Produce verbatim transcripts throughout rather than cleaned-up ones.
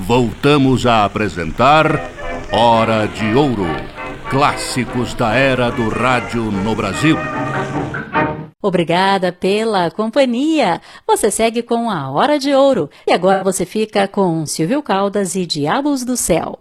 voltamos a apresentar Hora de Ouro, clássicos da era do rádio no Brasil. Obrigada pela companhia. Você segue com a Hora de Ouro. E agora você fica com Silvio Caldas e Diabos do Céu.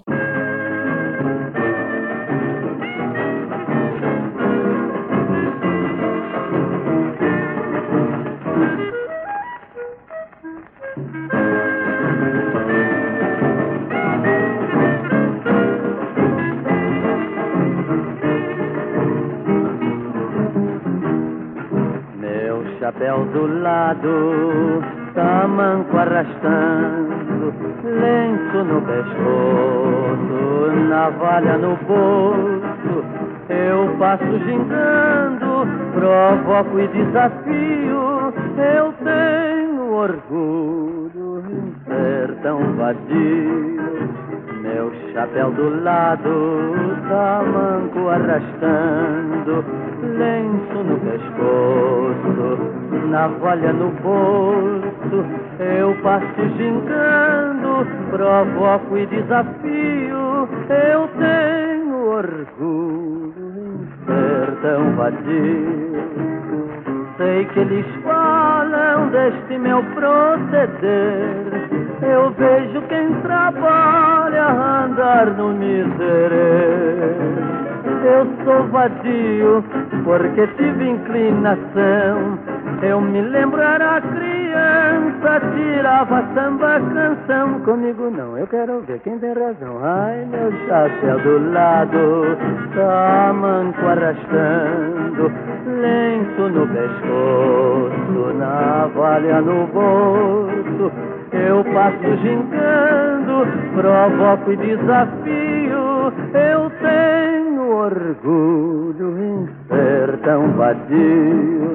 Chapéu do lado, tamanco arrastando, lenço no pescoço, navalha no bolso. Eu passo gingando, provoco e desafio. Eu tenho orgulho em ser tão vadio. Meu chapéu do lado, tamanco arrastando, lenço no pescoço, navalha no bolso. Eu passo gingando, provoco e desafio. Eu tenho orgulho em ser tão vadio. Sei que eles falam deste meu proceder. Eu vejo quem trabalha andar no miserê. Eu sou vadio porque tive inclinação. Eu me lembro, era criança, tirava samba canção. Comigo não, eu quero ver quem tem razão. Ai, meu chapéu do lado, tamanco arrastando, lenço no pescoço, navalha no bolso. Eu passo gingando, provoco e desafio. Eu tenho orgulho em ser tão vadio.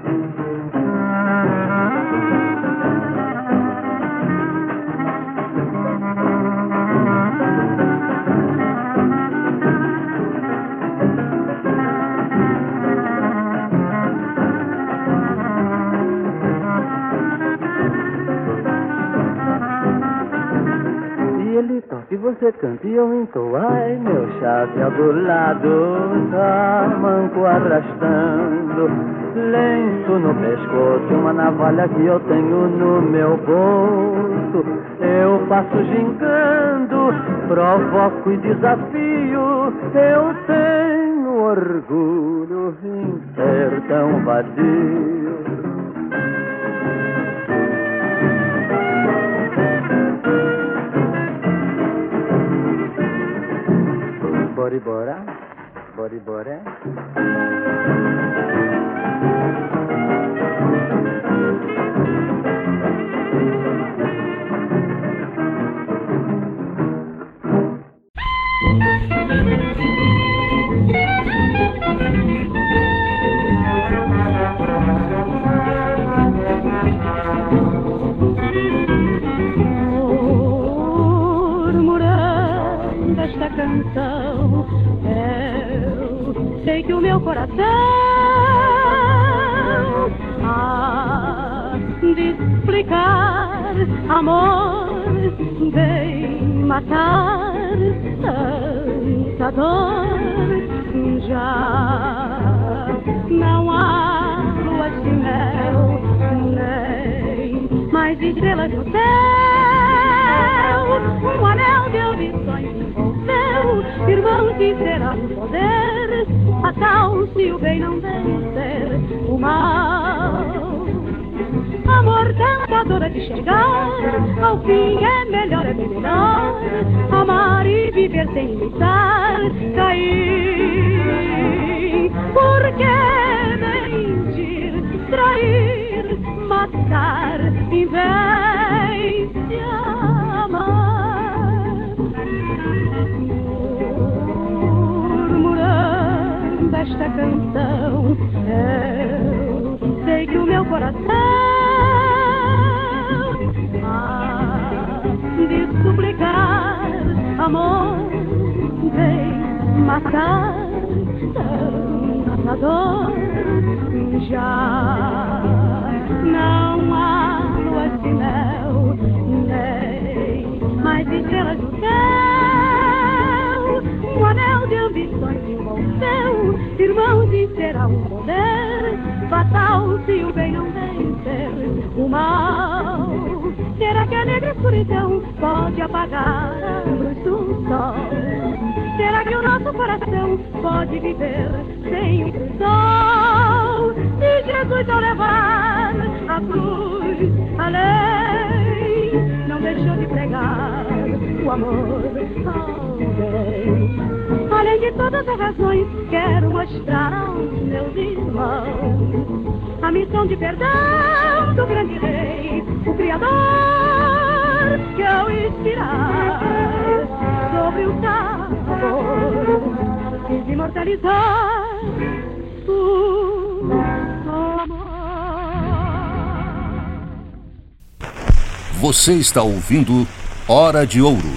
E você canta e eu entou. Ai, meu chapéu do lado, tamanco arrastando, lenço no pescoço, uma navalha que eu tenho no meu bolso. Eu passo gingando, provoco e desafio. Eu tenho orgulho em ser tão vadio. Bora, bora, bora, bora. Murmurando esta canção, eu sei que o meu coração há de explicar. Amor vem matar tanta dor. Já não há luas de mel, nem mais estrelas no céu. Um anel de audições envolveu, irmão que será o poder fatal se o bem não vencer o mal. Amor tentadora de chegar ao fim, é melhor, é bem melhor amar e viver sem imitar, cair. Porque mentir, trair, matar em vez de amar. Murmurando esta canção, eu sei que o meu coração de suplicar. Amor vem matar tanta dor. Já não há luas de mel, nem mais estrelas ambições envolveu. Irmão, de será um poder fatal se o bem não vencer o mal. Será que a negra escuridão pode apagar a luz do sol? Será que o nosso coração pode viver sem um sol? Se Jesus ao levar a cruz, a lei não deixou de pregar o amor ao bem. Além de todas as razões, quero mostrar aos meus irmãos a missão de perdão do grande rei, o Criador, que ao inspirar sobre o sabor quis imortalizar o amor. Você está ouvindo Hora de Ouro.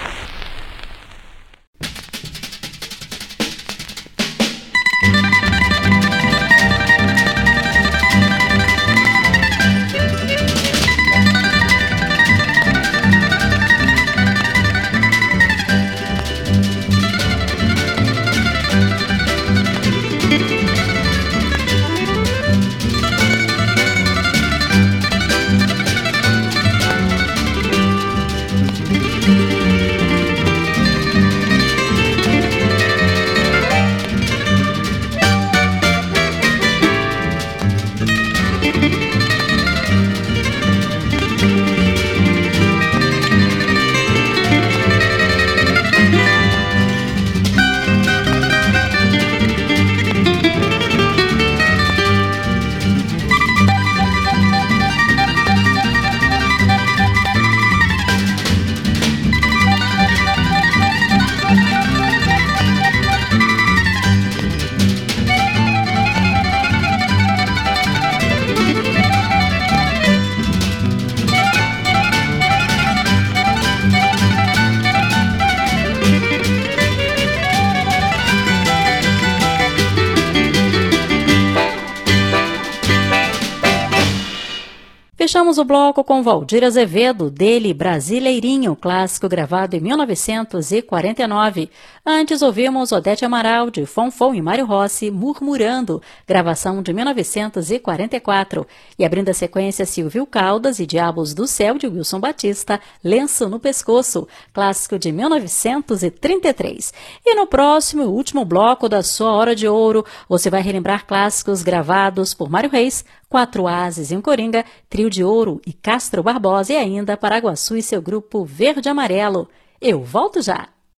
Fechamos o bloco com Valdir Azevedo, dele Brasileirinho, clássico gravado em mil novecentos e quarenta e nove. Antes ouvimos Odete Amaral, de Fonfon e Mário Rossi, Murmurando, gravação de mil novecentos e quarenta e quatro. E abrindo a sequência, Silvio Caldas e Diabos do Céu, de Wilson Batista, Lenço no Pescoço, clássico de mil novecentos e trinta e três. E no próximo e último bloco da sua Hora de Ouro, você vai relembrar clássicos gravados por Mário Reis, Quatro Ases e um Coringa, Trio de Ouro e Castro Barbosa, e ainda Paraguaçu e seu grupo Verde Amarelo. Eu volto já!